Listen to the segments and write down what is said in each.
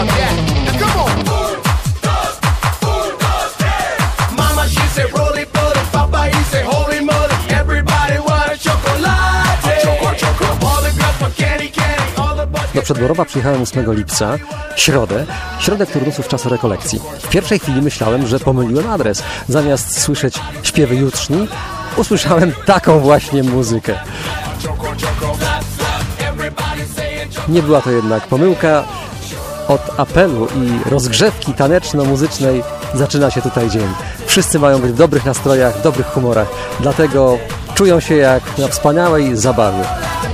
Do Przedborowa przyjechałem 8 lipca, środę, środek turnusów czasu rekolekcji. W pierwszej chwili myślałem, że pomyliłem adres. Zamiast słyszeć śpiewy jutrzni, usłyszałem taką właśnie muzykę. Nie była to jednak pomyłka. Od apelu i rozgrzewki taneczno-muzycznej zaczyna się tutaj dzień. Wszyscy mają być w dobrych nastrojach, w dobrych humorach. Dlatego czują się jak na wspaniałej zabawie.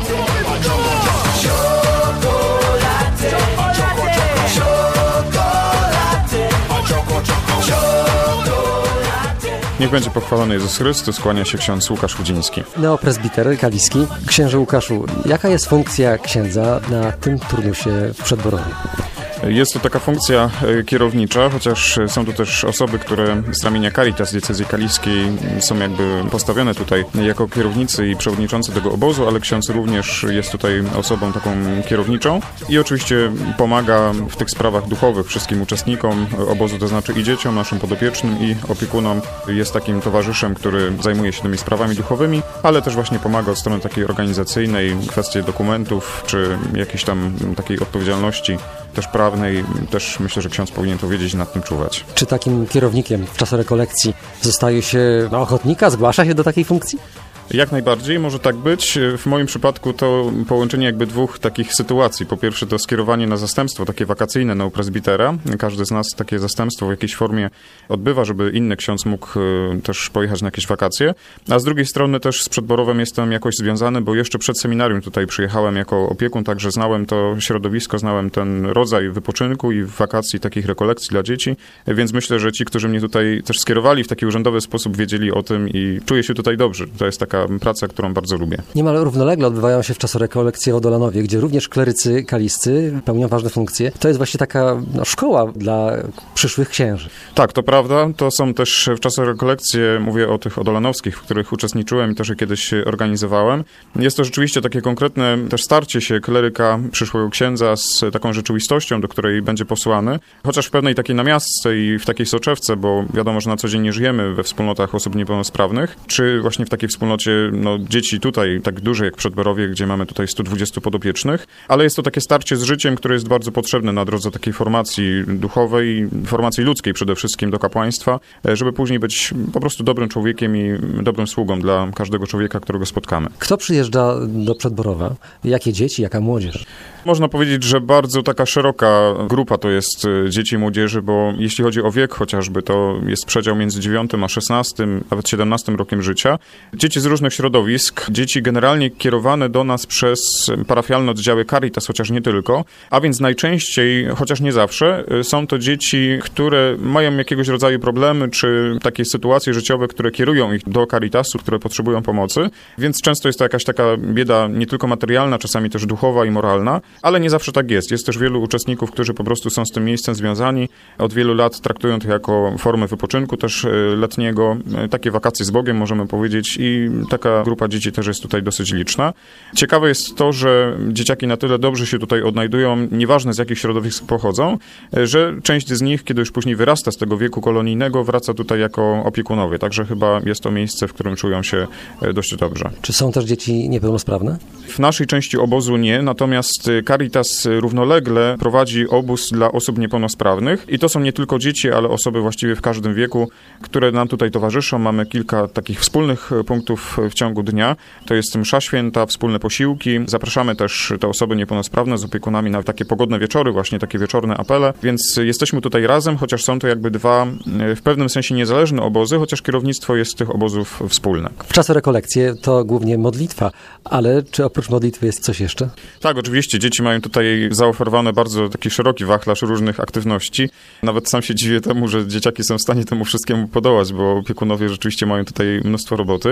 Niech będzie pochwalony Jezus Chrystus, kłania się ksiądz Łukasz Chudziński. Neopresbiter kaliski. Księże Łukaszu, jaka jest funkcja księdza na tym turnusie w Przedborowie? Jest to taka funkcja kierownicza, chociaż są tu też osoby, które z ramienia Caritas diecezji kaliskiej są jakby postawione tutaj jako kierownicy i przewodniczący tego obozu, ale ksiądz również jest tutaj osobą taką kierowniczą i oczywiście pomaga w tych sprawach duchowych wszystkim uczestnikom obozu, to znaczy i dzieciom, naszym podopiecznym i opiekunom. Jest takim towarzyszem, który zajmuje się tymi sprawami duchowymi, ale też właśnie pomaga od strony takiej organizacyjnej, kwestie dokumentów, czy jakiejś tam takiej odpowiedzialności też prawnej, też myślę, że ksiądz powinien to wiedzieć i nad tym czuwać. Czy takim kierownikiem w czasie rekolekcji zostaje się na ochotnika, zgłasza się do takiej funkcji? Jak najbardziej, może tak być. W moim przypadku to połączenie jakby dwóch takich sytuacji. Po pierwsze to skierowanie na zastępstwo, takie wakacyjne neopresbitera. Każdy z nas takie zastępstwo w jakiejś formie odbywa, żeby inny ksiądz mógł też pojechać na jakieś wakacje. A z drugiej strony też z Przedborowem jestem jakoś związany, bo jeszcze przed seminarium tutaj przyjechałem jako opiekun, także znałem to środowisko, znałem ten rodzaj wypoczynku i wakacji, takich rekolekcji dla dzieci, więc myślę, że ci, którzy mnie tutaj też skierowali w taki urzędowy sposób, wiedzieli o tym i czuję się tutaj dobrze. To jest taka praca, którą bardzo lubię. Niemal równolegle odbywają się w czasie rekolekcji w Odolanowie, gdzie również klerycy kaliscy pełnią ważne funkcje. To jest właśnie taka szkoła dla przyszłych księży. Tak, to prawda. To są też w czasie rekolekcji, mówię o tych odolanowskich, w których uczestniczyłem i też je kiedyś organizowałem. Jest to rzeczywiście takie konkretne też starcie się kleryka, przyszłego księdza z taką rzeczywistością, do której będzie posłany. Chociaż w pewnej takiej namiastce i w takiej soczewce, bo wiadomo, że na co dzień nie żyjemy we wspólnotach osób niepełnosprawnych, czy właśnie w takiej wspólnocie dzieci tutaj, tak duże jak w Przedborowie, gdzie mamy tutaj 120 podopiecznych, ale jest to takie starcie z życiem, które jest bardzo potrzebne na drodze takiej formacji duchowej, formacji ludzkiej przede wszystkim do kapłaństwa, żeby później być po prostu dobrym człowiekiem i dobrym sługą dla każdego człowieka, którego spotkamy. Kto przyjeżdża do Przedborowa? Jakie dzieci, jaka młodzież? Można powiedzieć, że bardzo taka szeroka grupa to jest dzieci i młodzieży, bo jeśli chodzi o wiek chociażby, to jest przedział między 9 a 16, nawet 17 rokiem życia. Dzieci z różnych środowisk, dzieci generalnie kierowane do nas przez parafialne oddziały Caritas, chociaż nie tylko, a więc najczęściej, chociaż nie zawsze, są to dzieci, które mają jakiegoś rodzaju problemy, czy takie sytuacje życiowe, które kierują ich do Caritasu, które potrzebują pomocy, więc często jest to jakaś taka bieda nie tylko materialna, czasami też duchowa i moralna, ale nie zawsze tak jest. Jest też wielu uczestników, którzy po prostu są z tym miejscem związani, od wielu lat traktują to jako formę wypoczynku też letniego, takie wakacje z Bogiem możemy powiedzieć i taka grupa dzieci też jest tutaj dosyć liczna. Ciekawe jest to, że dzieciaki na tyle dobrze się tutaj odnajdują, nieważne z jakich środowisk pochodzą, że część z nich, kiedy już później wyrasta z tego wieku kolonijnego, wraca tutaj jako opiekunowie. Także chyba jest to miejsce, w którym czują się dość dobrze. Czy są też dzieci niepełnosprawne? W naszej części obozu nie, natomiast Caritas równolegle prowadzi obóz dla osób niepełnosprawnych i to są nie tylko dzieci, ale osoby właściwie w każdym wieku, które nam tutaj towarzyszą. Mamy kilka takich wspólnych punktów w ciągu dnia. To jest msza święta, wspólne posiłki. Zapraszamy też te osoby niepełnosprawne z opiekunami na takie pogodne wieczory, właśnie takie wieczorne apele, więc jesteśmy tutaj razem, chociaż są to jakby dwa w pewnym sensie niezależne obozy, chociaż kierownictwo jest tych obozów wspólne. W czasie rekolekcji to głównie modlitwa, ale czy oprócz modlitwy jest coś jeszcze? Tak, oczywiście. Dzieci mają tutaj zaoferowany bardzo taki szeroki wachlarz różnych aktywności. Nawet sam się dziwię temu, że dzieciaki są w stanie temu wszystkiemu podołać, bo opiekunowie rzeczywiście mają tutaj mnóstwo roboty.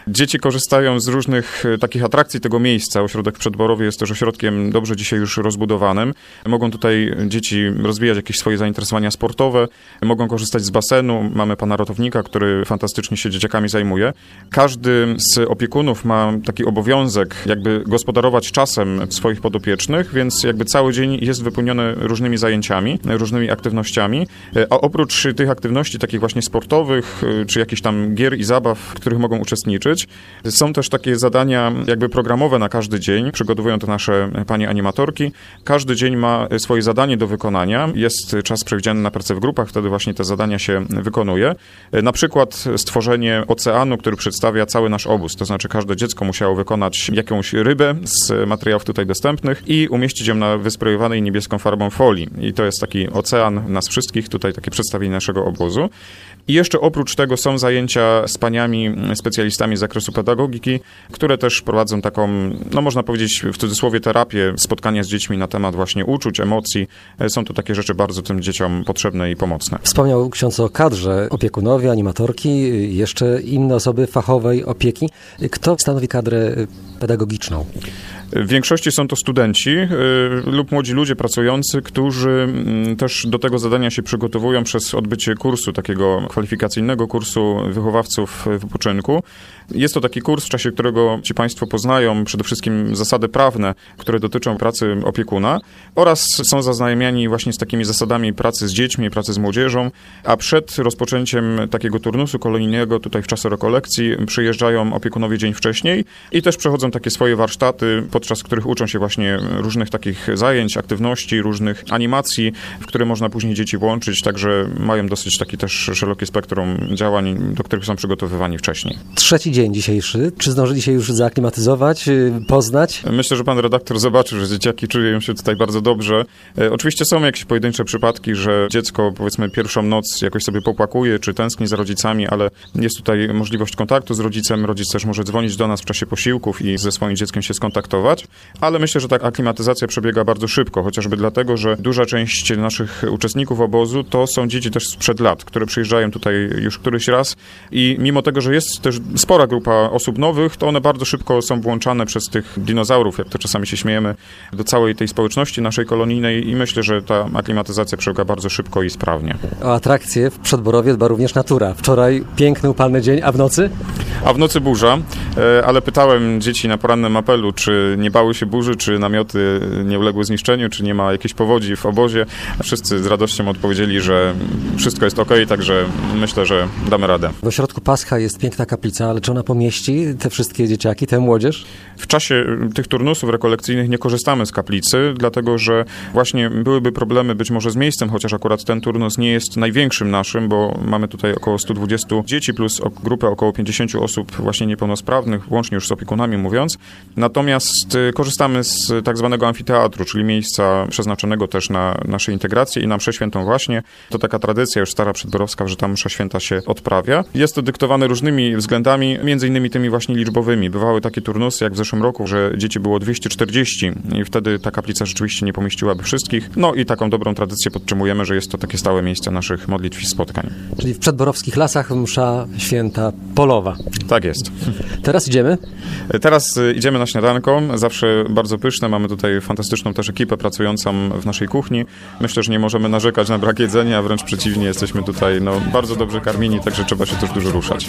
Dzieci korzystają z różnych takich atrakcji tego miejsca. Ośrodek w Przedborowie jest też ośrodkiem dobrze dzisiaj już rozbudowanym. Mogą tutaj dzieci rozwijać jakieś swoje zainteresowania sportowe, mogą korzystać z basenu. Mamy pana ratownika, który fantastycznie się dzieciakami zajmuje. Każdy z opiekunów ma taki obowiązek jakby gospodarować czasem swoich podopiecznych, więc jakby cały dzień jest wypełniony różnymi zajęciami, różnymi aktywnościami, a oprócz tych aktywności takich właśnie sportowych, czy jakichś tam gier i zabaw, w których mogą uczestniczyć, są też takie zadania jakby programowe na każdy dzień. Przygotowują to nasze panie animatorki. Każdy dzień ma swoje zadanie do wykonania. Jest czas przewidziany na pracę w grupach, wtedy właśnie te zadania się wykonuje. Na przykład stworzenie oceanu, który przedstawia cały nasz obóz. To znaczy każde dziecko musiało wykonać jakąś rybę z materiałów tutaj dostępnych i umieścić ją na wysprejowanej niebieską farbą folii. I to jest taki ocean nas wszystkich, tutaj takie przedstawienie naszego obozu. I jeszcze oprócz tego są zajęcia z paniami specjalistami z zakresu pedagogiki, które też prowadzą taką, no można powiedzieć w cudzysłowie terapię, spotkania z dziećmi na temat właśnie uczuć, emocji. Są to takie rzeczy bardzo tym dzieciom potrzebne i pomocne. Wspomniał ksiądz o kadrze, opiekunowie, animatorki, jeszcze inne osoby fachowej opieki. Kto stanowi kadrę pedagogiczną? W większości są to studenci lub młodzi ludzie pracujący, którzy też do tego zadania się przygotowują przez odbycie kursu, takiego kwalifikacyjnego kursu wychowawców wypoczynku. Jest to taki kurs, w czasie którego ci państwo poznają przede wszystkim zasady prawne, które dotyczą pracy opiekuna oraz są zaznajamiani właśnie z takimi zasadami pracy z dziećmi, pracy z młodzieżą, a przed rozpoczęciem takiego turnusu kolonijnego tutaj w czasie rekolekcji przyjeżdżają opiekunowie dzień wcześniej i też przechodzą takie swoje warsztaty, podczas których uczą się właśnie różnych takich zajęć, aktywności, różnych animacji, w które można później dzieci włączyć, także mają dosyć taki też szerokie spektrum działań, do których są przygotowywani wcześniej. Trzeci dzień dzisiejszy. Czy zdążyli się już zaaklimatyzować, poznać? Myślę, że pan redaktor zobaczył, że dzieciaki czują się tutaj bardzo dobrze. Oczywiście są jakieś pojedyncze przypadki, że dziecko powiedzmy pierwszą noc jakoś sobie popłakuje, czy tęskni za rodzicami, ale jest tutaj możliwość kontaktu z rodzicem. Rodzic też może dzwonić do nas w czasie posiłków i ze swoim dzieckiem się skontaktować, ale myślę, że ta aklimatyzacja przebiega bardzo szybko, chociażby dlatego, że duża część naszych uczestników obozu to są dzieci też sprzed lat, które przyjeżdżają tutaj już któryś raz i mimo tego, że jest też spora grupa osób nowych, to one bardzo szybko są włączane przez tych dinozaurów, jak to czasami się śmiejemy, do całej tej społeczności naszej kolonijnej i myślę, że ta aklimatyzacja przebiega bardzo szybko i sprawnie. O atrakcję w Przedborowie dba również natura. Wczoraj piękny, upalny dzień, a w nocy? A w nocy burza, ale pytałem dzieci na porannym apelu, czy nie bały się burzy, czy namioty nie uległy zniszczeniu, czy nie ma jakiejś powodzi w obozie. Wszyscy z radością odpowiedzieli, że wszystko jest okej, także myślę, że damy radę. W ośrodku Pascha jest piękna kaplica, ale czy ona pomieści te wszystkie dzieciaki, tę młodzież? W czasie tych turnusów rekolekcyjnych nie korzystamy z kaplicy, dlatego że właśnie byłyby problemy być może z miejscem, chociaż akurat ten turnus nie jest największym naszym, bo mamy tutaj około 120 dzieci plus grupę około 50 osób właśnie niepełnosprawnych, łącznie już z opiekunami mówiąc. Natomiast korzystamy z tak zwanego amfiteatru, czyli miejsca przeznaczonego też na naszą integrację i na mszę świętą właśnie. To taka tradycja już stara przedborowska, że ta msza święta się odprawia. Jest to dyktowane różnymi względami, między innymi tymi właśnie liczbowymi. Bywały takie turnusy, jak w zeszłym roku, że dzieci było 240 i wtedy ta kaplica rzeczywiście nie pomieściłaby wszystkich. No i taką dobrą tradycję podtrzymujemy, że jest to takie stałe miejsce naszych modlitw i spotkań. Czyli w przedborowskich lasach msza święta polowa. Tak jest. Teraz idziemy? Teraz idziemy na śniadanko, zawsze bardzo pyszne. Mamy tutaj fantastyczną też ekipę pracującą w naszej kuchni. Myślę, że nie możemy narzekać na brak jedzenia, wręcz przeciwnie, jesteśmy tutaj bardzo dobrze karmieni, także trzeba się też dużo ruszać.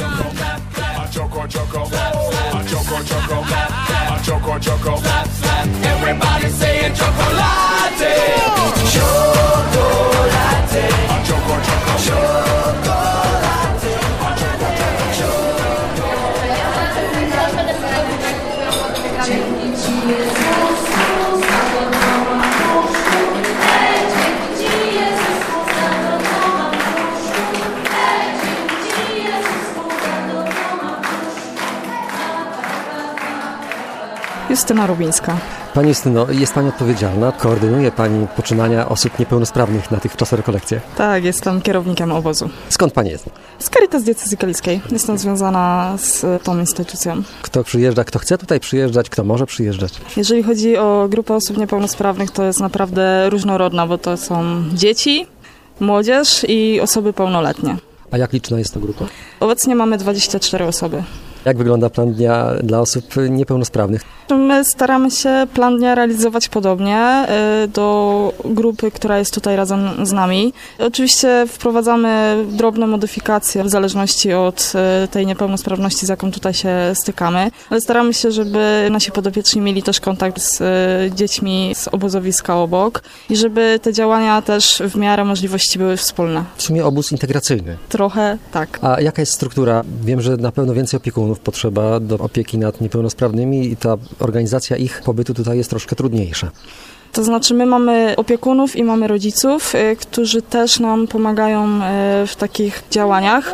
Everybody saying chocolate, chocolate, chocolate. Justyna Rubińska. Pani Justyno, jest Pani odpowiedzialna, koordynuje Pani poczynania osób niepełnosprawnych na tych czasorekolekcjach. Tak, jestem kierownikiem obozu. Skąd Pani jest? Z Caritas Diecezji Kaliskiej. Jestem związana z tą instytucją. Kto przyjeżdża, kto chce tutaj przyjeżdżać, kto może przyjeżdżać? Jeżeli chodzi o grupę osób niepełnosprawnych, to jest naprawdę różnorodna, bo to są dzieci, młodzież i osoby pełnoletnie. A jak liczna jest to grupa? Obecnie mamy 24 osoby. Jak wygląda plan dnia dla osób niepełnosprawnych? My staramy się plan dnia realizować podobnie do grupy, która jest tutaj razem z nami. Oczywiście wprowadzamy drobne modyfikacje w zależności od tej niepełnosprawności, z jaką tutaj się stykamy, ale staramy się, żeby nasi podopieczni mieli też kontakt z dziećmi z obozowiska obok i żeby te działania też w miarę możliwości były wspólne. W sumie obóz integracyjny. Trochę tak. A jaka jest struktura? Wiem, że na pewno więcej opiekunów potrzeba do opieki nad niepełnosprawnymi i ta organizacja ich pobytu tutaj jest troszkę trudniejsza. To znaczy my mamy opiekunów i mamy rodziców, którzy też nam pomagają w takich działaniach.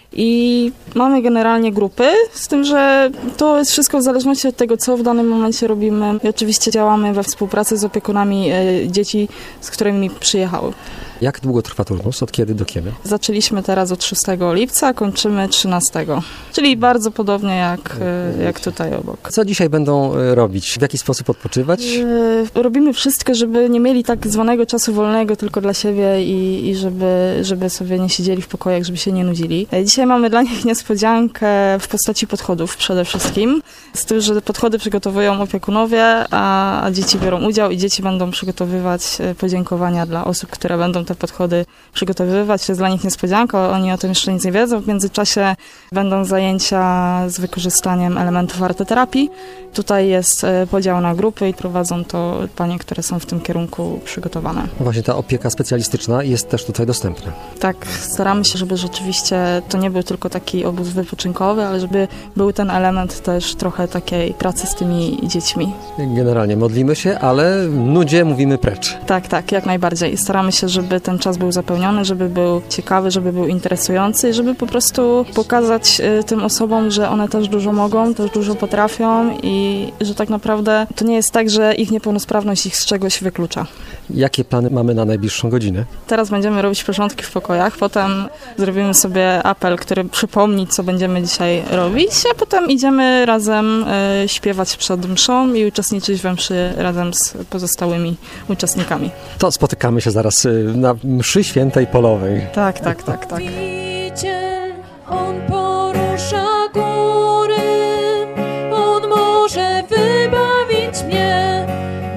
I mamy generalnie grupy, z tym, że to jest wszystko w zależności od tego, co w danym momencie robimy. I oczywiście działamy we współpracy z opiekunami dzieci, z którymi przyjechały. Jak długo trwa turnus? Od kiedy do kiedy? Zaczęliśmy teraz od 6 lipca, kończymy 13. Czyli bardzo podobnie jak tutaj obok. Co dzisiaj będą robić? W jaki sposób odpoczywać? Robimy wszystko, żeby nie mieli tak zwanego czasu wolnego tylko dla siebie i żeby sobie nie siedzieli w pokojach, żeby się nie nudzili. Dzisiaj mamy dla nich niespodziankę w postaci podchodów przede wszystkim. Z tym, że podchody przygotowują opiekunowie, a dzieci biorą udział i dzieci będą przygotowywać podziękowania dla osób, które będą te podchody przygotowywać. To jest dla nich niespodzianka, oni o tym jeszcze nic nie wiedzą. W międzyczasie będą zajęcia z wykorzystaniem elementów arteterapii. Tutaj jest podział na grupy i prowadzą to panie, które są w tym kierunku przygotowane. Właśnie ta opieka specjalistyczna jest też tutaj dostępna. Tak, staramy się, żeby rzeczywiście to nie był tylko taki obóz wypoczynkowy, ale żeby był ten element też trochę takiej pracy z tymi dziećmi. Generalnie modlimy się, ale nudzie mówimy precz. Tak, jak najbardziej. Staramy się, żeby ten czas był zapełniony, żeby był ciekawy, żeby był interesujący, żeby po prostu pokazać tym osobom, że one też dużo mogą, też dużo potrafią i że tak naprawdę to nie jest tak, że ich niepełnosprawność ich z czegoś wyklucza. Jakie plany mamy na najbliższą godzinę? Teraz będziemy robić porządki w pokojach, potem zrobimy sobie apel, który przypomni, co będziemy dzisiaj robić, a potem idziemy razem śpiewać przed mszą i uczestniczyć we mszy razem z pozostałymi uczestnikami. To spotykamy się zaraz na mszy świętej polowej. Tak. On porusza góry, on może wybawić mnie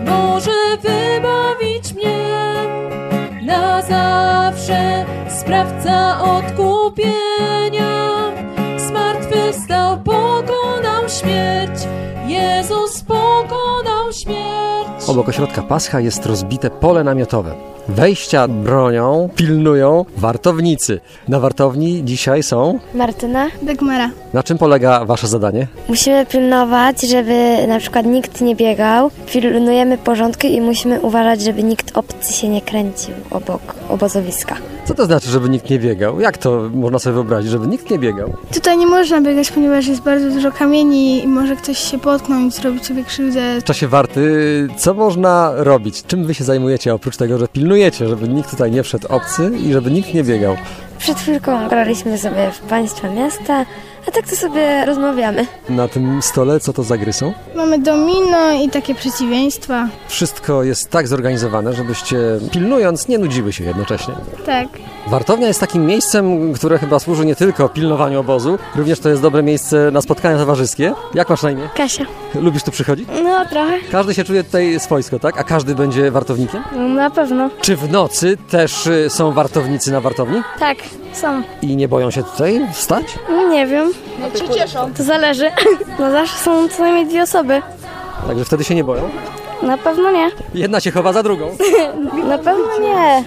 na zawsze, sprawca odkupienia, zmartwychwstał, pokonał śmierć, Jezus pokonał śmierć. Obok ośrodka Pascha jest rozbite pole namiotowe. Wejścia bronią, pilnują wartownicy. Na wartowni dzisiaj są... Martyna. Dagmara. Na czym polega wasze zadanie? Musimy pilnować, żeby na przykład nikt nie biegał. Pilnujemy porządki i musimy uważać, żeby nikt obcy się nie kręcił obok obozowiska. Co to znaczy, żeby nikt nie biegał? Jak to można sobie wyobrazić, żeby nikt nie biegał? Tutaj nie można biegać, ponieważ jest bardzo dużo kamieni i może ktoś się potknąć, zrobić sobie krzywdę. W czasie warty co można robić? Czym wy się zajmujecie oprócz tego, że pilnujecie, żeby nikt tutaj nie wszedł obcy i żeby nikt nie biegał? Przed chwilką graliśmy sobie w państwa miasta, a tak to sobie rozmawiamy. Na tym stole co to za gry są? Mamy domino i takie przeciwieństwa. Wszystko jest tak zorganizowane, żebyście pilnując nie nudziły się jednocześnie. Tak. Wartownia jest takim miejscem, które chyba służy nie tylko pilnowaniu obozu, również to jest dobre miejsce na spotkania towarzyskie. Jak masz na imię? Kasia. Lubisz tu przychodzić? No trochę. Każdy się czuje tutaj swojsko, tak? A każdy będzie wartownikiem? Na pewno. Czy w nocy też są wartownicy na wartowni? Tak, są. I nie boją się tutaj wstać? Nie wiem. Czy cieszą? To zależy. No zawsze są co najmniej 2 osoby. Także wtedy się nie boją? Na pewno nie. Jedna się chowa za drugą. Na pewno nie.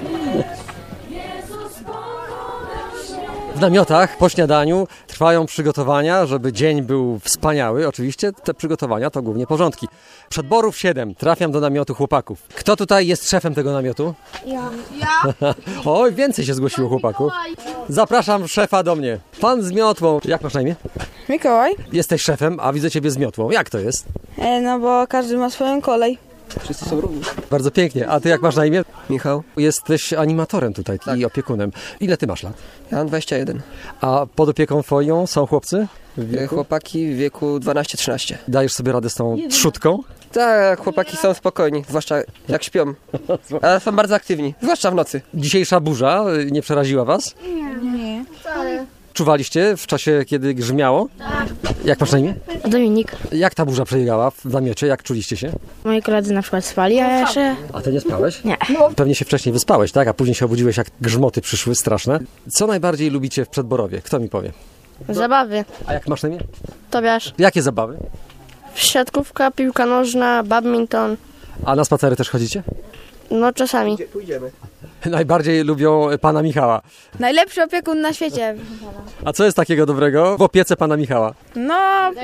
W namiotach po śniadaniu trwają przygotowania, żeby dzień był wspaniały. Oczywiście te przygotowania to głównie porządki. Przedborów 7. Trafiam do namiotu chłopaków. Kto tutaj jest szefem tego namiotu? Ja. Oj, więcej się zgłosiło chłopaków. Zapraszam szefa do mnie. Pan z miotłą. Jak masz na imię? Mikołaj. Jesteś szefem, a widzę ciebie z miotłą. Jak to jest? No bo każdy ma swoją kolej. Wszyscy są równi. Bardzo pięknie. A ty jak masz na imię? Michał. Jesteś animatorem tutaj i opiekunem. Ile ty masz lat? Ja mam 21. A pod opieką twoją są chłopcy? Chłopaki w wieku 12-13. Dajesz sobie radę z tą trzutką? Tak, chłopaki są spokojni, zwłaszcza jak śpią. Ale są bardzo aktywni, zwłaszcza w nocy. Dzisiejsza burza nie przeraziła was? Nie. Czuwaliście w czasie, kiedy grzmiało? Tak. Jak masz na imię? Dominik. Jak ta burza przebiegała w namiocie? Jak czuliście się? Moi koledzy na przykład spali, a ja jeszcze... A ty nie spałeś? Nie. Pewnie się wcześniej wyspałeś, tak? A później się obudziłeś, jak grzmoty przyszły straszne. Co najbardziej lubicie w Przedborowie? Kto mi powie? Zabawy. A jak masz na imię? Tobiasz. Jakie zabawy? Siatkówka, piłka nożna, badminton. A na spacery też chodzicie? No czasami. Pójdziemy. Najbardziej lubią pana Michała. Najlepszy opiekun na świecie. A co jest takiego dobrego w opiece pana Michała? No,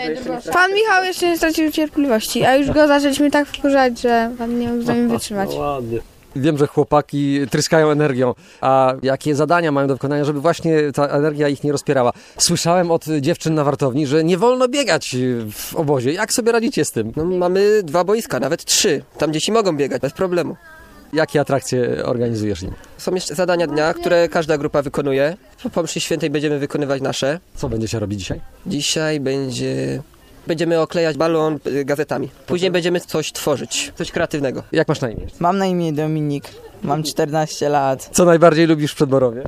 pan Michał jeszcze nie stracił cierpliwości, a już go zaczęliśmy tak wkurzać, że pan nie mógł z nami wytrzymać. Wiem, że chłopaki tryskają energią, a jakie zadania mają do wykonania, żeby właśnie ta energia ich nie rozpierała. Słyszałem od dziewczyn na wartowni, że nie wolno biegać w obozie. Jak sobie radzicie z tym? No, mamy 2 boiska, nawet 3. Tam dzieci mogą biegać, bez problemu. Jakie atrakcje organizujesz im? Są jeszcze zadania dnia, które każda grupa wykonuje. Po mszy świętej będziemy wykonywać nasze. Co będziecie robić dzisiaj? Dzisiaj będziemy oklejać balon gazetami. Później będziemy coś tworzyć, coś kreatywnego. Jak masz na imię? Mam na imię Dominik, mam 14 lat. Co najbardziej lubisz w Przedborowie?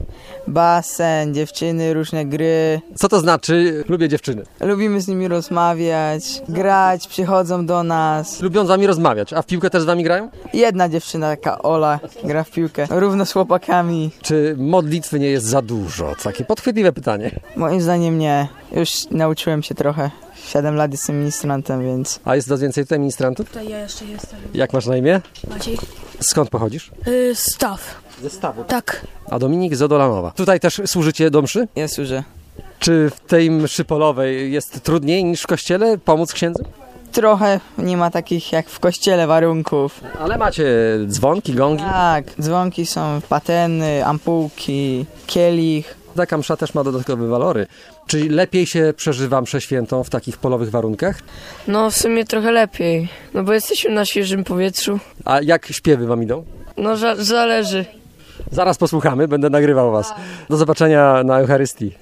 Basen, dziewczyny, różne gry. Co to znaczy lubię dziewczyny? Lubimy z nimi rozmawiać, grać, przychodzą do nas. Lubią z wami rozmawiać, a w piłkę też z wami grają? Jedna dziewczyna, taka Ola, gra w piłkę, równo z chłopakami. Czy modlitwy nie jest za dużo? Takie podchwytliwe pytanie. Moim zdaniem nie, już nauczyłem się trochę. 7 lat jestem ministrantem, więc... A jest coraz więcej tutaj ministrantów? To ja jeszcze jestem. Jak masz na imię? Maciej. Skąd pochodzisz? Staw. Ze Stawu. Tak. A Dominik z Odolanowa. Tutaj też służycie do mszy? Ja służę. Czy w tej mszy polowej jest trudniej niż w kościele pomóc księdzu? Trochę nie ma takich jak w kościele warunków. Ale macie dzwonki, gongi? Tak, dzwonki są, pateny, ampułki, kielich. Taka msza też ma dodatkowe walory. Czy lepiej się przeżywa mszę świętą w takich polowych warunkach? No w sumie trochę lepiej, no bo jesteśmy na świeżym powietrzu. A jak śpiewy wam idą? No zależy. Zaraz posłuchamy, będę nagrywał was. Do zobaczenia na Eucharystii.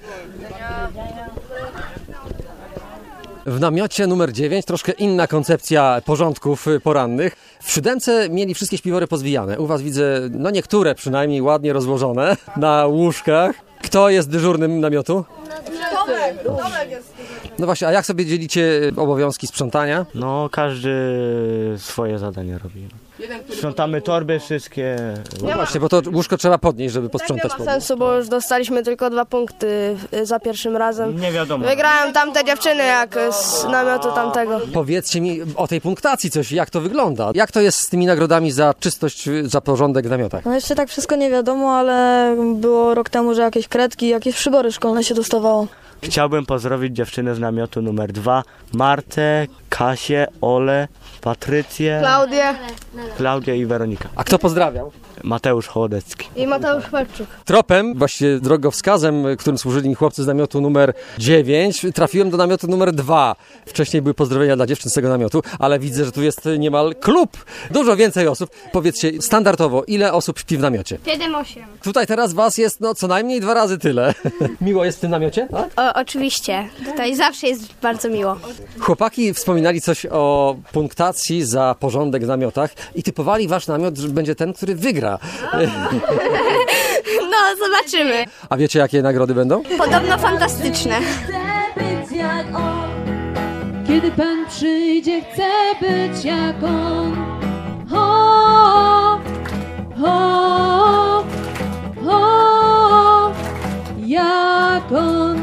W namiocie numer 9 troszkę inna koncepcja porządków porannych. W 7 mieli wszystkie śpiwory pozwijane. U was widzę, no niektóre przynajmniej ładnie rozłożone na łóżkach. Kto jest dyżurnym namiotu? No właśnie, a jak sobie dzielicie obowiązki sprzątania? No każdy swoje zadania robi. Sprzątamy torby wszystkie. No właśnie, bo to łóżko trzeba podnieść, żeby posprzątać. Nie ma sensu, bo już dostaliśmy tylko 2 punkty za pierwszym razem. Nie wiadomo. Wygrają tamte dziewczyny jak z namiotu tamtego. Powiedzcie mi o tej punktacji coś, jak to wygląda? Jak to jest z tymi nagrodami za czystość, za porządek w namiotach? No jeszcze tak wszystko nie wiadomo, ale było rok temu, że jakieś kredki, jakieś przybory szkolne się dostawało. Chciałbym pozdrowić dziewczyny z namiotu numer 2. Martę, Kasię, Olę, Patrycję, Klaudię i Weronikę. A kto pozdrawiał? Mateusz Hołodecki. I Mateusz Chwalczuk. Tropem, właściwie drogowskazem, którym służyli mi chłopcy z namiotu numer 9, trafiłem do namiotu numer 2. Wcześniej były pozdrowienia dla dziewczyn z tego namiotu, ale widzę, że tu jest niemal klub. Dużo więcej osób. Powiedzcie, standardowo, ile osób śpi w namiocie? 7-8. Tutaj teraz was jest co najmniej 2 razy tyle. Miło jest w tym namiocie? Tak? Oczywiście. Tutaj zawsze jest bardzo miło. Chłopaki wspominali coś o punktacji za porządek w namiotach i typowali wasz namiot, że będzie ten, który wygra. No, zobaczymy. A wiecie, jakie nagrody będą? Podobno fantastyczne. Chcę być jak on. Kiedy Pan przyjdzie, chcę być jak on. Ho, ho, ho, jak on.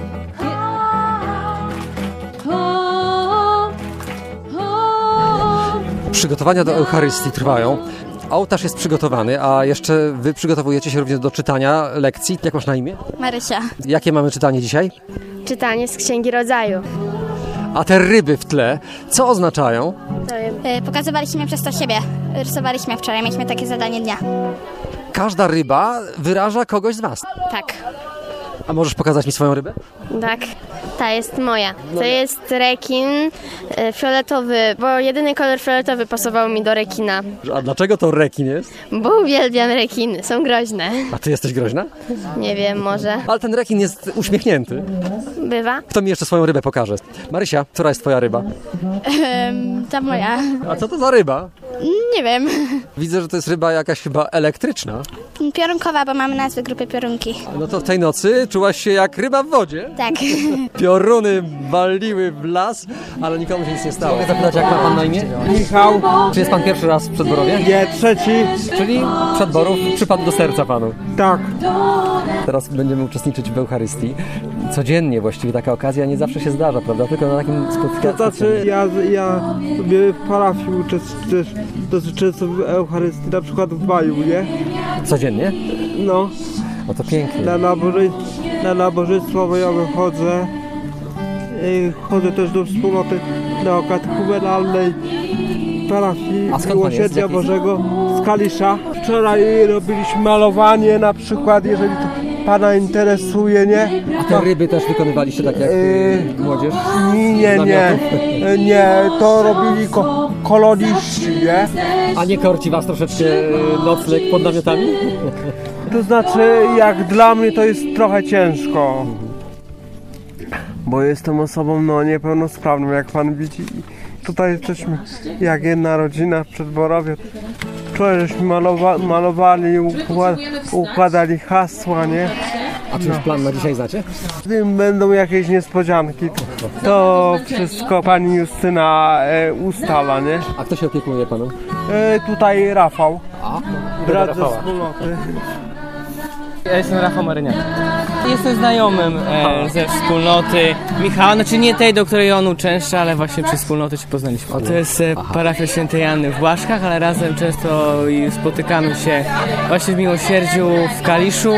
Ho, ho. Przygotowania do Eucharystii trwają. Ołtarz jest przygotowany, a jeszcze wy przygotowujecie się również do czytania lekcji. Jak masz na imię? Marysia. Jakie mamy czytanie dzisiaj? Czytanie z Księgi Rodzaju. A te ryby w tle, co oznaczają? Pokazywaliśmy przez to siebie. Rysowaliśmy wczoraj, mieliśmy takie zadanie dnia. Każda ryba wyraża kogoś z was. Tak. A możesz pokazać mi swoją rybę? Tak, ta jest moja. To jest rekin fioletowy, bo jedyny kolor fioletowy pasował mi do rekina. A dlaczego to rekin jest? Bo uwielbiam rekiny, są groźne. A ty jesteś groźna? Nie wiem, może. Ale ten rekin jest uśmiechnięty. Bywa? Kto mi jeszcze swoją rybę pokaże? Marysia, która jest twoja ryba? Ta moja. A co to za ryba? Nie wiem. Widzę, że to jest ryba jakaś chyba elektryczna. Piorunkowa, bo mamy nazwę grupy Piorunki. No to w tej nocy czułaś się jak ryba w wodzie. Tak. Pioruny waliły w las, ale nikomu się nic nie stało. Mogę zapytać, jak ma pan na imię? Michał. Czy jest pan pierwszy raz w Przedborowie? Nie, trzeci. Czyli Przedborów przypadł do serca panu. Tak. Teraz będziemy uczestniczyć w Eucharystii. Codziennie właściwie taka okazja nie zawsze się zdarza, prawda? Tylko na takim spotkaniu. To znaczy, ja sobie w parafii uczestniczę też dosyć często w Eucharystii, na przykład w maju, nie? Codziennie? No. O, to pięknie. Na nabożeństwo mojowe chodzę. Chodzę też do wspólnoty neokatechumenalnej parafii Miłosierdzia Bożego z Kalisza. Wczoraj robiliśmy malowanie na przykład, jeżeli to Pana interesuje, nie? A te ryby też wykonywaliście tak jak młodzież? Nie, to robili koloniści, nie? A nie korci was troszeczkę nocleg pod namiotami? To znaczy, jak dla mnie to jest trochę ciężko. Bo jestem osobą niepełnosprawną, jak pan widzi. Tutaj jesteśmy jak jedna rodzina w Przedborowie. Wczoraj żeśmy malowali, układali hasła, nie? A czy już plan na dzisiaj znacie? Będą jakieś niespodzianki. To wszystko pani Justyna ustala, nie? A kto się opiekuje panem? Tutaj Rafał. Brat ze wspólnoty. Ja jestem Rafał Maryniak. Jestem znajomym ze wspólnoty Michała, znaczy nie tej, do której on uczęszcza, ale właśnie przez wspólnotę się poznaliśmy. To jest parafia Świętej Janny w Błaszkach, ale razem często spotykamy się właśnie w Miłosierdziu w Kaliszu,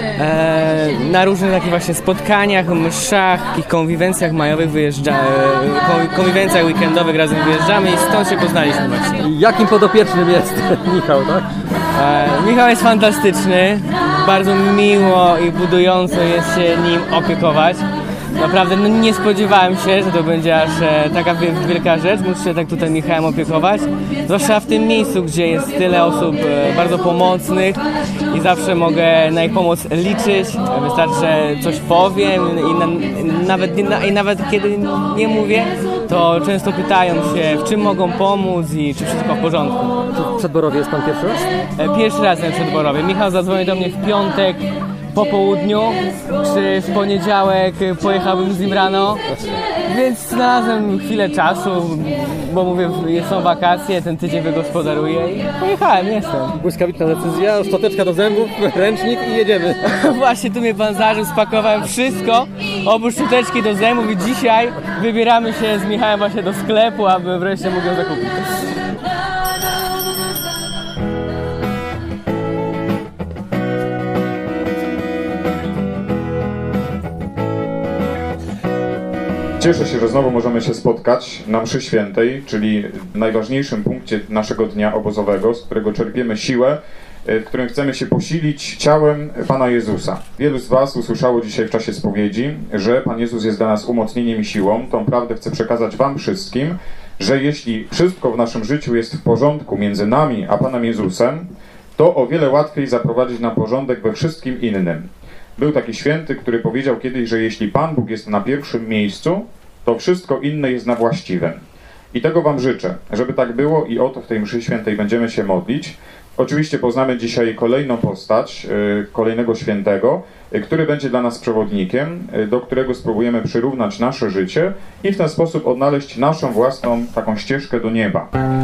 na różnych takich właśnie spotkaniach, mszach, takich konwiwencjach majowych konwiwencjach weekendowych razem wyjeżdżamy i stąd się poznaliśmy właśnie. I jakim podopiecznym jest Michał, tak? Michał jest fantastyczny, bardzo miło i budująco jest się nim opiekować. Naprawdę nie spodziewałem się, że to będzie aż taka wielka rzecz, móc się tak tutaj Michałem opiekować. Zwłaszcza w tym miejscu, gdzie jest tyle osób bardzo pomocnych i zawsze mogę na ich pomoc liczyć. Wystarczy, że coś powiem i nawet kiedy nie mówię, to często pytają się, w czym mogą pomóc i czy wszystko w porządku. Tu w Przedborowie jest pan pierwszy raz? Pierwszy raz w Przedborowie. Michał zadzwonił do mnie w piątek po południu, czy w poniedziałek pojechałbym z nim rano, więc znalazłem chwilę czasu, bo mówię, są wakacje, ten tydzień wygospodaruję i pojechałem, jestem. Błyskawiczna decyzja, szczoteczka do zębów, ręcznik i jedziemy. Właśnie tu mnie pan zażył, spakowałem wszystko, oprócz szczoteczki do zębów i dzisiaj wybieramy się z Michałem właśnie do sklepu, aby wreszcie mógł ją zakupić. Cieszę się, że znowu możemy się spotkać na mszy świętej, czyli w najważniejszym punkcie naszego dnia obozowego, z którego czerpiemy siłę, w którym chcemy się posilić ciałem Pana Jezusa. Wielu z Was usłyszało dzisiaj w czasie spowiedzi, że Pan Jezus jest dla nas umocnieniem i siłą. Tą prawdę chcę przekazać Wam wszystkim, że jeśli wszystko w naszym życiu jest w porządku między nami a Panem Jezusem, to o wiele łatwiej zaprowadzić nam porządek we wszystkim innym. Był taki święty, który powiedział kiedyś, że jeśli Pan Bóg jest na pierwszym miejscu, to wszystko inne jest na właściwym. I tego Wam życzę, żeby tak było i o to w tej mszy świętej będziemy się modlić. Oczywiście poznamy dzisiaj kolejną postać, kolejnego świętego, który będzie dla nas przewodnikiem, do którego spróbujemy przyrównać nasze życie i w ten sposób odnaleźć naszą własną taką ścieżkę do nieba.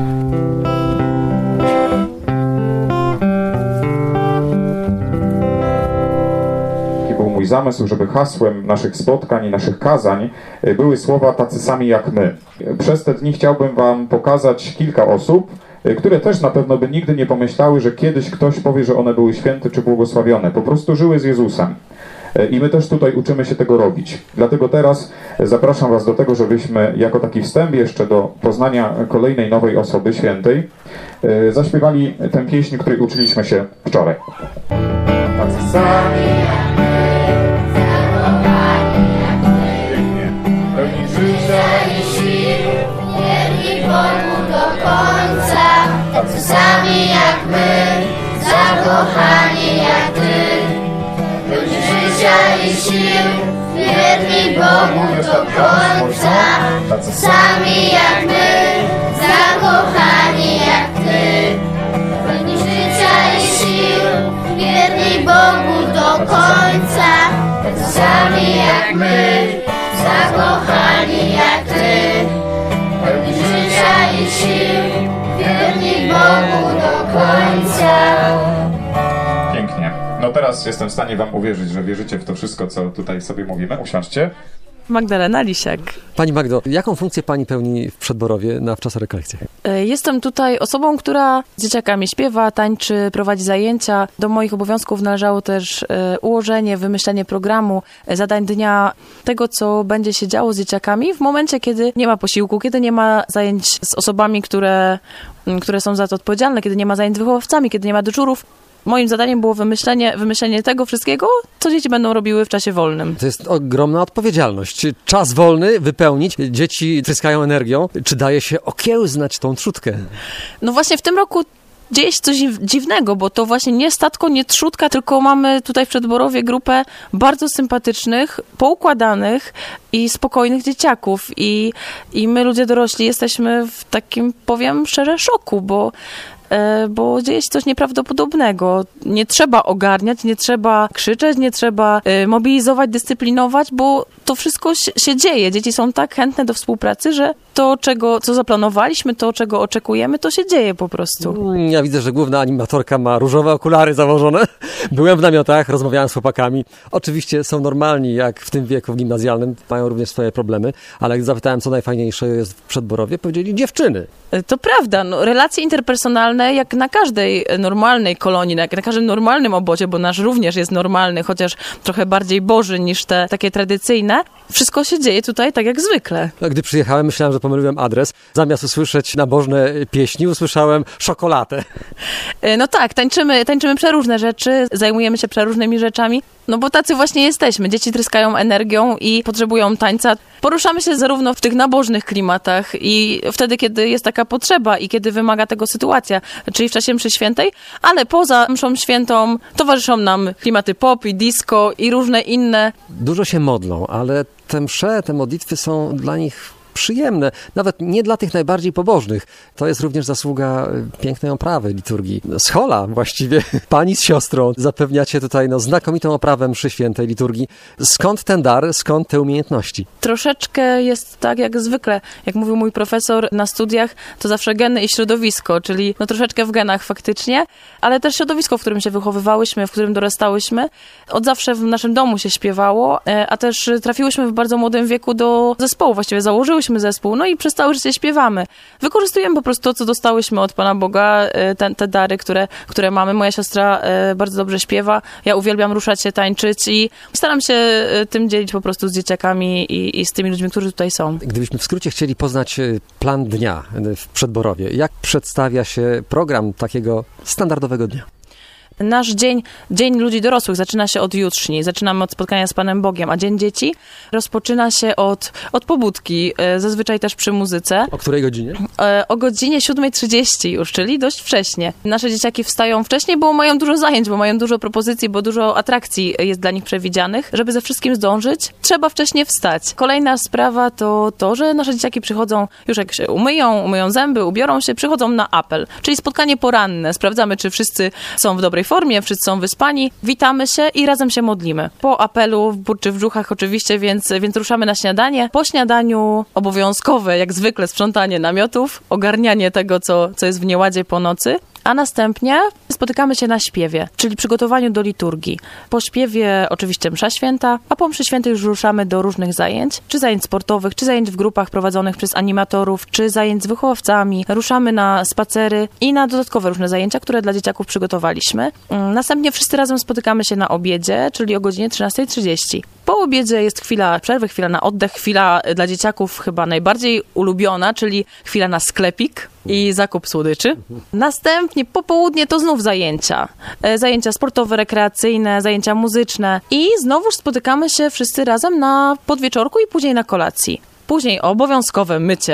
Mój zamysł, żeby hasłem naszych spotkań i naszych kazań były słowa tacy sami jak my. Przez te dni chciałbym Wam pokazać kilka osób, które też na pewno by nigdy nie pomyślały, że kiedyś ktoś powie, że one były święte czy błogosławione. Po prostu żyły z Jezusem. I my też tutaj uczymy się tego robić. Dlatego teraz zapraszam Was do tego, żebyśmy jako taki wstęp jeszcze do poznania kolejnej nowej osoby świętej zaśpiewali tę pieśń, której uczyliśmy się wczoraj. Tacy sami jak my. Życia i sił, wierni Bogu do końca, tacy sami jak my, zakochani jak Ty. Ludzi życia i sił, wierni Bogu do końca, tacy sami jak my, zakochani jak Ty. wierni Bogu do końca, tacy sami jak my, zakochani jak Ty, pełni życia i sił, wierni Bogu do końca. Pięknie. No teraz jestem w stanie wam uwierzyć, że wierzycie w to wszystko, co tutaj sobie mówimy. Usiądźcie. Magdalena Lisiak. Pani Magdo, jaką funkcję pani pełni w Przedborowie na wczasach rekolekcji? Jestem tutaj osobą, która z dzieciakami śpiewa, tańczy, prowadzi zajęcia. Do moich obowiązków należało też ułożenie, wymyślenie programu, zadań dnia, tego, co będzie się działo z dzieciakami w momencie, kiedy nie ma posiłku, kiedy nie ma zajęć z osobami, które są za to odpowiedzialne, kiedy nie ma zajęć z wychowawcami, kiedy nie ma dyżurów. Moim zadaniem było wymyślenie tego wszystkiego, co dzieci będą robiły w czasie wolnym. To jest ogromna odpowiedzialność. Czas wolny wypełnić, dzieci tryskają energią. Czy daje się okiełznać tą trzutkę? No właśnie w tym roku dzieje się coś dziwnego, bo to właśnie nie statko, nie trzutka, tylko mamy tutaj w Przedborowie grupę bardzo sympatycznych, poukładanych i spokojnych dzieciaków. I my, ludzie dorośli, jesteśmy w takim, powiem szczerze, szoku, bo dzieje się coś nieprawdopodobnego. Nie trzeba ogarniać, nie trzeba krzyczeć, nie trzeba mobilizować, dyscyplinować, bo to wszystko się dzieje. Dzieci są tak chętne do współpracy, że to, co zaplanowaliśmy, to, czego oczekujemy, to się dzieje po prostu. Ja widzę, że główna animatorka ma różowe okulary założone. Byłem w namiotach, rozmawiałem z chłopakami. Oczywiście są normalni, jak w tym wieku gimnazjalnym, mają również swoje problemy, ale gdy zapytałem, co najfajniejsze jest w Przedborowie, powiedzieli dziewczyny. To prawda. No, relacje interpersonalne, jak na każdej normalnej kolonii, jak na każdym normalnym obozie, bo nasz również jest normalny, chociaż trochę bardziej boży niż te takie tradycyjne, wszystko się dzieje tutaj tak jak zwykle. Gdy przyjechałem, myślałem, że pomyliłem adres. Zamiast usłyszeć nabożne pieśni, usłyszałem szokoladę. No tak, tańczymy przeróżne rzeczy, zajmujemy się przeróżnymi rzeczami, no bo tacy właśnie jesteśmy. Dzieci tryskają energią i potrzebują tańca. Poruszamy się zarówno w tych nabożnych klimatach i wtedy, kiedy jest taka potrzeba i kiedy wymaga tego sytuacja, czyli w czasie mszy świętej, ale poza mszą świętą towarzyszą nam klimaty pop i disco i różne inne. Dużo się modlą, ale te msze, te modlitwy są dla nich przyjemne, nawet nie dla tych najbardziej pobożnych. To jest również zasługa pięknej oprawy liturgii. Schola właściwie. Pani z siostrą zapewniacie tutaj znakomitą oprawę mszy świętej liturgii. Skąd ten dar, skąd te umiejętności? Troszeczkę jest tak jak zwykle. Jak mówił mój profesor na studiach, to zawsze geny i środowisko, czyli troszeczkę w genach faktycznie, ale też środowisko, w którym się wychowywałyśmy, w którym dorastałyśmy. Od zawsze w naszym domu się śpiewało, a też trafiłyśmy w bardzo młodym wieku do zespołu, właściwie założyłyśmy zespół, no i przez całe życie śpiewamy. Wykorzystujemy po prostu to, co dostałyśmy od Pana Boga, te dary, które mamy. Moja siostra bardzo dobrze śpiewa, ja uwielbiam ruszać się, tańczyć i staram się tym dzielić po prostu z dzieciakami i z tymi ludźmi, którzy tutaj są. Gdybyśmy w skrócie chcieli poznać plan dnia w Przedborowie, jak przedstawia się program takiego standardowego dnia? Nasz dzień ludzi dorosłych zaczyna się od jutrzni, zaczynamy od spotkania z Panem Bogiem, a dzień dzieci rozpoczyna się od pobudki, zazwyczaj też przy muzyce. O której godzinie? O godzinie 7:30 już, czyli dość wcześnie. Nasze dzieciaki wstają wcześniej, bo mają dużo zajęć, bo mają dużo propozycji, bo dużo atrakcji jest dla nich przewidzianych. Żeby ze wszystkim zdążyć, trzeba wcześnie wstać. Kolejna sprawa to to, że nasze dzieciaki przychodzą, już jak się umyją zęby, ubiorą się, przychodzą na apel, czyli spotkanie poranne. Sprawdzamy, czy wszyscy są w dobrej formie, wszyscy są wyspani, witamy się i razem się modlimy. Po apelu burczy w brzuchach oczywiście, więc ruszamy na śniadanie. Po śniadaniu obowiązkowe, jak zwykle, sprzątanie namiotów, ogarnianie tego, co jest w nieładzie po nocy. A następnie spotykamy się na śpiewie, czyli przygotowaniu do liturgii. Po śpiewie oczywiście msza święta, a po mszy świętej już ruszamy do różnych zajęć, czy zajęć sportowych, czy zajęć w grupach prowadzonych przez animatorów, czy zajęć z wychowawcami. Ruszamy na spacery i na dodatkowe różne zajęcia, które dla dzieciaków przygotowaliśmy. Następnie wszyscy razem spotykamy się na obiedzie, czyli o godzinie 13:30. Po obiedzie jest chwila przerwy, chwila na oddech, chwila dla dzieciaków chyba najbardziej ulubiona, czyli chwila na sklepik i zakup słodyczy. Następnie po południe to znów zajęcia. Zajęcia sportowe, rekreacyjne, zajęcia muzyczne i znowuż spotykamy się wszyscy razem na podwieczorku i później na kolacji. Później obowiązkowe mycie,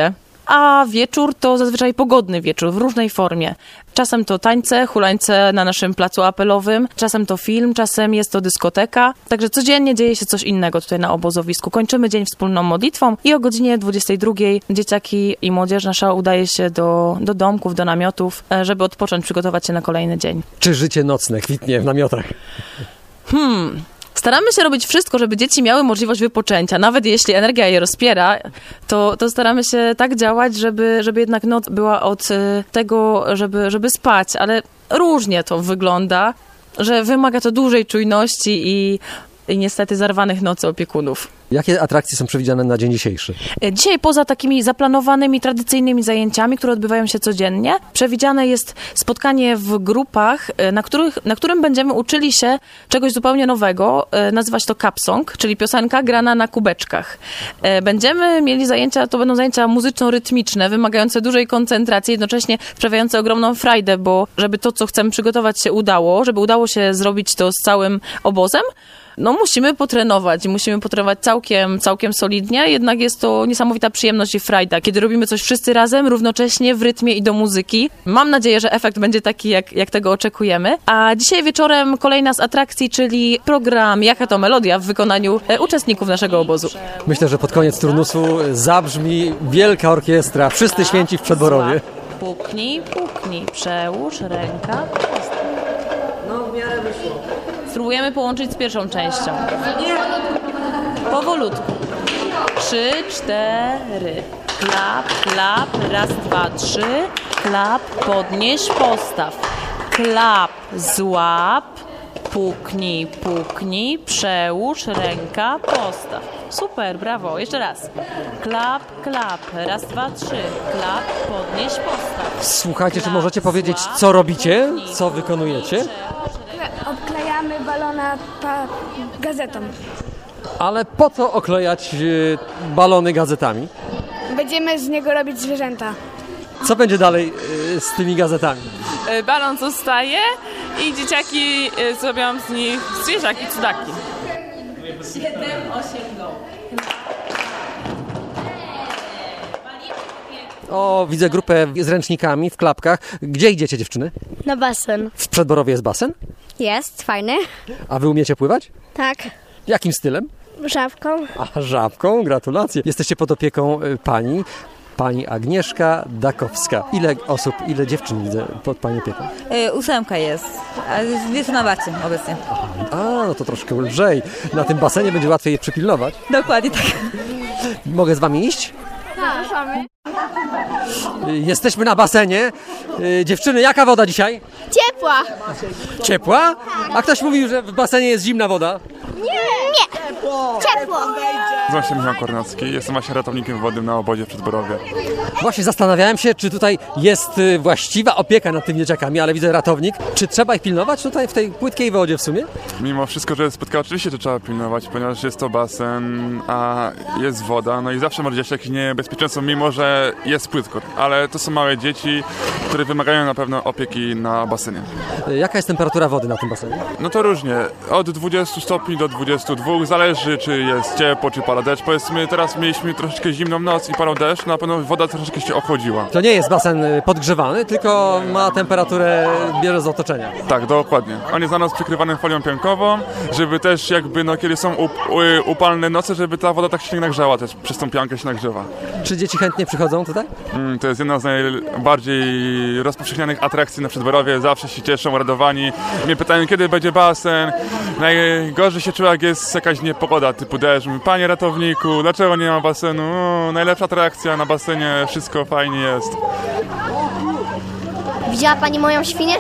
a wieczór to zazwyczaj pogodny wieczór w różnej formie. Czasem to tańce, hulańce na naszym placu apelowym, czasem to film, czasem jest to dyskoteka. Także codziennie dzieje się coś innego tutaj na obozowisku. Kończymy dzień wspólną modlitwą i o godzinie 22 dzieciaki i młodzież nasza udaje się do domków, do namiotów, żeby odpocząć, przygotować się na kolejny dzień. Czy życie nocne kwitnie w namiotach? Staramy się robić wszystko, żeby dzieci miały możliwość wypoczęcia. Nawet jeśli energia je rozpiera, to staramy się tak działać, żeby jednak noc była od tego, żeby spać. Ale różnie to wygląda, że wymaga to dużej czujności i niestety zarwanych nocy opiekunów. Jakie atrakcje są przewidziane na dzień dzisiejszy? Dzisiaj poza takimi zaplanowanymi, tradycyjnymi zajęciami, które odbywają się codziennie, przewidziane jest spotkanie w grupach, na którym będziemy uczyli się czegoś zupełnie nowego. Nazywa się to Kapsong, czyli piosenka grana na kubeczkach. Będziemy mieli zajęcia, to będą zajęcia muzyczno-rytmiczne, wymagające dużej koncentracji, jednocześnie sprawiające ogromną frajdę, bo żeby to, co chcemy przygotować się udało, żeby udało się zrobić to z całym obozem, no musimy potrenować i musimy potrenować całkiem solidnie, jednak jest to niesamowita przyjemność i frajda, kiedy robimy coś wszyscy razem, równocześnie w rytmie i do muzyki. Mam nadzieję, że efekt będzie taki, jak tego oczekujemy. A dzisiaj wieczorem kolejna z atrakcji, czyli program Jaka to melodia w wykonaniu uczestników naszego obozu. Myślę, że pod koniec turnusu zabrzmi wielka orkiestra, wszyscy święci w Przedborowie. Puknij, przełóż ręka. No w miarę wyszło. Spróbujemy połączyć z pierwszą częścią. Powolutku. 3, 4. Klap, raz, 2, 3. Klap, podnieś, postaw. Klap, złap. Puknij, przełóż, ręka, postaw. Super, brawo. Jeszcze raz. Klap, raz, 2, 3. Klap, podnieś, postaw. Słuchajcie, czy możecie powiedzieć, co robicie? Co wykonujecie? Obklejamy balona gazetą. Ale po co oklejać balony gazetami? Będziemy z niego robić zwierzęta. Co będzie dalej z tymi gazetami? Balon zostaje i dzieciaki zrobią z nich zwierzaki, cudaki. 7, 8, go. O, widzę grupę z ręcznikami w klapkach. Gdzie idziecie, dziewczyny? Na basen. W Przedborowie jest basen? Jest, fajny. A wy umiecie pływać? Tak. Jakim stylem? Żabką. A, żabką? Gratulacje. Jesteście pod opieką pani Agnieszka Dakowska. Ile osób, ile dziewczyn widzę pod pani opieką? 8 jest, a jest na bacie obecnie. A, no to troszkę lżej. Na tym basenie będzie łatwiej je przypilnować. Dokładnie tak. Mogę z wami iść? Zapraszamy. Jesteśmy na basenie. Dziewczyny, jaka woda dzisiaj? Ciepła. Ciepła? A ktoś mówił, że w basenie jest zimna woda? Nie. Ciepło. Nazywam się Michał Kornacki, jestem właśnie ratownikiem wodnym na obozie w Przedborowie. Właśnie zastanawiałem się, czy tutaj jest właściwa opieka nad tymi dzieciakami, ale widzę ratownik. Czy trzeba ich pilnować tutaj w tej płytkiej wodzie w sumie? Mimo wszystko, że jest płytka, oczywiście to trzeba pilnować, ponieważ jest to basen, a jest woda, no i zawsze może dziać jakieś niebezpieczeństwo, mimo że jest płytko. Ale to są małe dzieci, które wymagają na pewno opieki na basenie. Jaka jest temperatura wody na tym basenie? No to różnie, od 20 stopni do 22, zależy czy jest ciepło, czy pada deszcz. Powiedzmy, teraz mieliśmy troszeczkę zimną noc i padał deszcz, na pewno woda troszeczkę się ochłodziła. To nie jest basen podgrzewany, tylko ma temperaturę, bierze z otoczenia. Tak, dokładnie. On jest na noc przykrywany folią piankową, żeby też jakby, no kiedy są upalne noce, żeby ta woda tak się nie nagrzała też, przez tą piankę się nagrzewa. Czy dzieci chętnie przychodzą tutaj? To jest jedna z najbardziej rozpowszechnianych atrakcji na Przedborowie. Zawsze się cieszą, radowani. Mnie pytają, kiedy będzie basen. Najgorzej się czuję, jak jest jakaś niepogoda typu deszcz. Panie ratowniku, dlaczego nie ma basenu? Najlepsza atrakcja na basenie, wszystko fajnie jest. Widziała pani moją świnię?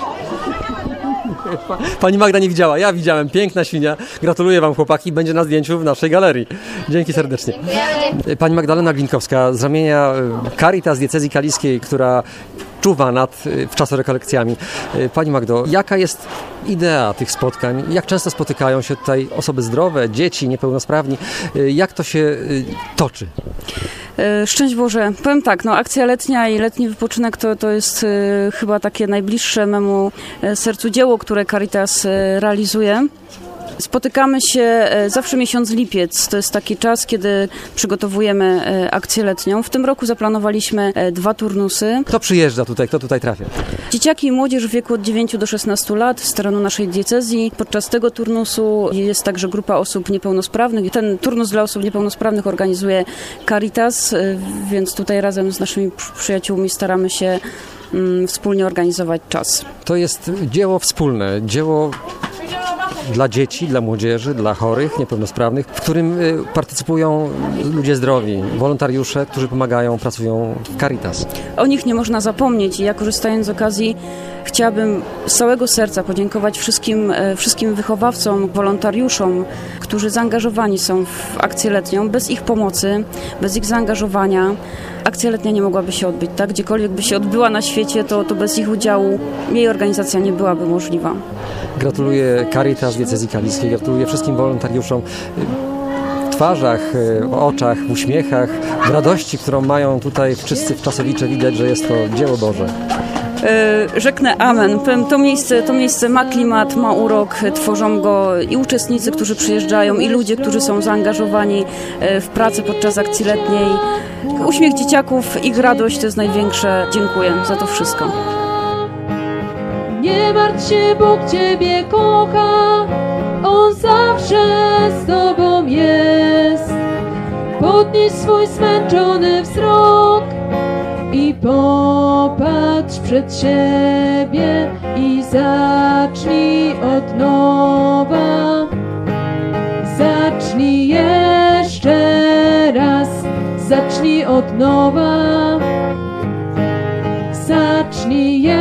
Pani Magda nie widziała, ja widziałem. Piękna świnia. Gratuluję wam, chłopaki. Będzie na zdjęciu w naszej galerii. Dzięki serdecznie. Pani Magdalena Glinkowska z ramienia Caritas Diecezji Kaliskiej, która czuwa nad wczasorekolekcjami. Pani Magdo, jaka jest idea tych spotkań? Jak często spotykają się tutaj osoby zdrowe, dzieci, niepełnosprawni? Jak to się toczy? Szczęść Boże. Powiem tak, no akcja letnia i letni wypoczynek to jest chyba takie najbliższe memu sercu dzieło, które Caritas realizuje. Spotykamy się zawsze miesiąc lipiec. To jest taki czas, kiedy przygotowujemy akcję letnią. W tym roku zaplanowaliśmy 2 turnusy. Kto przyjeżdża tutaj? Kto tutaj trafia? Dzieciaki i młodzież w wieku od 9 do 16 lat z terenu naszej diecezji. Podczas tego turnusu jest także grupa osób niepełnosprawnych. Ten turnus dla osób niepełnosprawnych organizuje Caritas, więc tutaj razem z naszymi przyjaciółmi staramy się wspólnie organizować czas. To jest dzieło wspólne, dzieło dla dzieci, dla młodzieży, dla chorych, niepełnosprawnych, w którym partycypują ludzie zdrowi, wolontariusze, którzy pomagają, pracują w Caritas. O nich nie można zapomnieć i ja, korzystając z okazji, chciałabym z całego serca podziękować wszystkim wychowawcom, wolontariuszom, którzy zaangażowani są w akcję letnią. Bez ich pomocy, bez ich zaangażowania akcja letnia nie mogłaby się odbyć, tak? Gdziekolwiek by się odbyła na świecie, to bez ich udziału jej organizacja nie byłaby możliwa. Gratuluję Caritas Diecezji Kaliskiej, gratuluję wszystkim wolontariuszom. W twarzach, w oczach, w uśmiechach, w radości, którą mają tutaj wszyscy wczasowicze, widać, że jest to dzieło Boże. Rzeknę amen. To miejsce ma klimat, ma urok, tworzą go i uczestnicy, którzy przyjeżdżają, i ludzie, którzy są zaangażowani w pracę podczas akcji letniej. Uśmiech dzieciaków, ich radość to jest największe. Dziękuję za to wszystko. Nie martw się, Bóg Ciebie kocha, On zawsze z Tobą jest. Podnieś swój zmęczony wzrok i popatrz przed siebie i zacznij od nowa. Zacznij jeszcze raz, zacznij od nowa. Zacznij